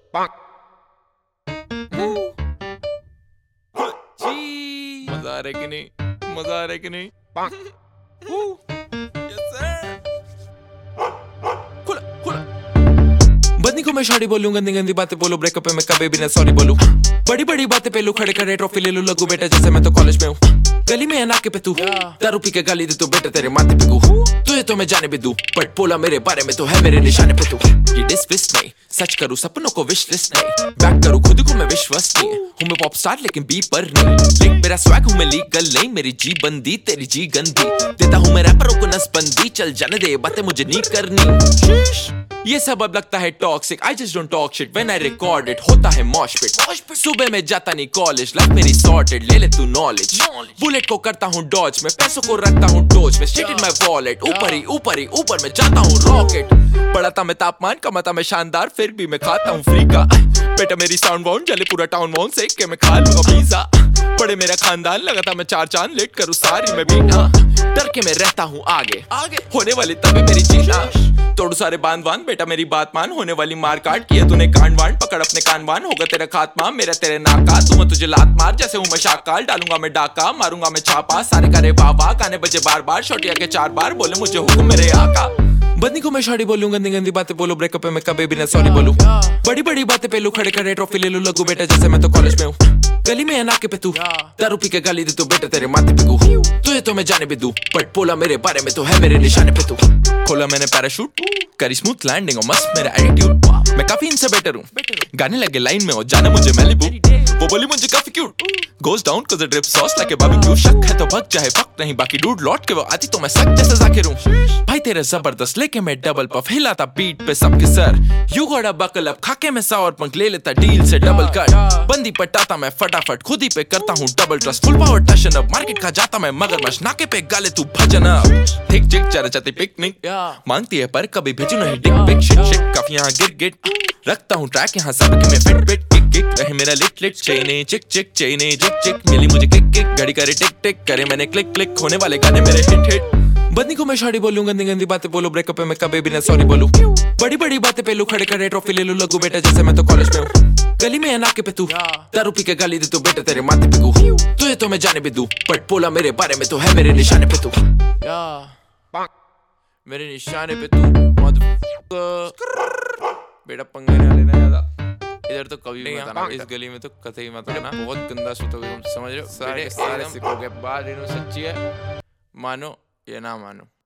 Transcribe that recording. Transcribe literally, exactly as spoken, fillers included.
मजा आ रहा है कि नहीं? मजा आ रहा है कि नहीं? खुला खुला बदनी को मैं शॉर्टी बोलूं, गंदी गंदी बातें बोलो, ब्रेकअप पे मैं कभी भी ना सॉरी बोलूं। बड़ी बड़ी बातें पे लू, खड़े खड़े ट्रॉफी ले लू, लगू बेटा जैसे मैं तो कॉलेज में हूँ। गली में नाके पे तू दारू पी के गाली दे तो बेटा तेरे माथे पे गू। तुझे तो मैं जाने भी दूं, बट बोला मेरे बारे में तो है मेरे निशाने पे तू। ये डिस विस नहीं, सच करूं सपनों को विश लिस्ट नहीं, बैक करूं खुद को मैं विश्वसनीय हूं। मैं पॉप स्टार लेकिन बी पर नहीं, लिंक मेरा स्वैग हूं मैं लीगल नहीं, मेरी जी बंदी तेरी जी गंदी। देता हूं मैं रैपरों को नसबंदी, चल जाने दे बातें मुझे नहीं करनी। ये सब अब लगता है toxic, I just don't talk shit when I record it। होता है मॉश पिट, सुबह में जाता नहीं कॉलेज, लाइफ मेरी सॉर्टेड, ले ले तू नॉलेज। बुलेट को करता हूँ डॉज में, पैसों को रखता हूँ डोज में, स्ट्रेट इन माय वॉलेट। ऊपर ही ऊपर ही ऊपर में जाता हूँ रॉकेट। बढ़ाता मैं तापमान, कमाता मैं शानदार, फिर भी मैं खाता हूँ फ्री का। बेटा मेरी साउंड वाउंड जले पूरा टाउन वाउंड, सेक के मैं खा लूंगा पिज़्ज़ा। बड़े मेरा खानदान, लगाता मैं चार चांद, लेट करूँ सारी मैं भी ना। डर के मैं रहता हूँ आगे आगे, होने वाली तभी मेरी जीना। तोड़ सारे बांध बांध, बेटा मेरी बात मान, होने वाली मार काट, किया तूने कांड वांड, पकड़ अपने कान वान, होगा तेरा खात्मा मेरा तेरे नाका। तू मैं तुझे लात मार जैसे हूँ मैं शाकाल, डालूंगा मैं डाका, मारूंगा मैं छापा, सारे करे वाह वाह, गाने बजे बार बार, शॉटिया के चार बार, बोले मुझे हुक्म मेरे आका। बदनी को मैं शॉर्टी बोलूं, गंदी गंदी बातें बोलो, ब्रेकअप पे मैं कभी भी ना सॉरी बोलूं। बड़ी बड़ी बातें पे लू, खड़े खड़े ट्रॉफी ले लू, लगू बेटा जैसे मैं तो कॉलेज में हूँ। गली में नाके पे तू दारू पी के गाली दे तो बेटा तेरे माथे पे गू। तुझे तो मैं जाने भी दूं, बट बोला मेरे बारे में तो है मेरे निशाने पे तू। खोला मैंने पैराशूट, करी स्मूथ लैंडिंग और मस्त मेरा एटीट्यूड, मैं काफी इनसे बेटर हूँ। गाने लगे लाइन में और जाने मुझे मैलिबू, वो बोली मुझे काफी cute. Goes down cause I drip sauce like a barbecue, शक है तो भग चाहे फक नहीं, बाकी डूड लौट के वो आती तो मैं सक जैसे जाकिर हूँ। भाई तेरे जबरदस्त लेके मैं डबल पफ, हिलाता बीट पे सबके सर। You gotta buckle up, खाके मैं सावर पंख, ले लेता डील से डबल कट। बंदी पटाता मैं फटाफट, खुद ही पे करता हूँ डबल ट्रस्ट, फुल पावर टशन अप, मार्केट खा जाता मैं मगरमच्छ, नाके पे गाले तू भजन अप। ठीक जिक चरा चाहती पिकनिक मांगती है पर कभी भेजू नहीं डिक पिक, शिट शिट काफी यहाँ गिर गिट, रखता हूँ ट्रैक यहाँ सबके में फिट फिट, किक किक रहे मेरा लिट लिट, चेने चिक चिक चेने चिक चिक, मिली मुझे किक किक, घड़ी करे टिक टिक, करे मैंने क्लिक क्लिक, होने वाले गाने मेरे हिट हिट। बदनी को मैं शॉर्टी बोलूं, गंदी गंदी बातें बोलो, ब्रेकअप पे मैं कभी भी ना सॉरी बोलूं। बड़ी बड़ी बातें पे लू, खड़े खड़े ट्रॉफी ले लू, लगू बेटा जैसे मैं तो कॉलेज में हूँ। गली में नाके पे तू दारू पी के गाली दे तो बेटा तेरे माथे पे गू। तुझे तो मैं जाने भी दूं, बट बोला मेरे बारे में तो है मेरे निशाने पे तू। मेरे निशाने पे तू बेटा, पंगे ना लेना ज्यादा, इधर तो कभी मत आना, इस गली में तो कतई मत आना, बहुत गंदा सूतोगे तुम, समझ रहे हो? सारे सारे सिकोगे, बात सच्ची है, मानो या ना मानो।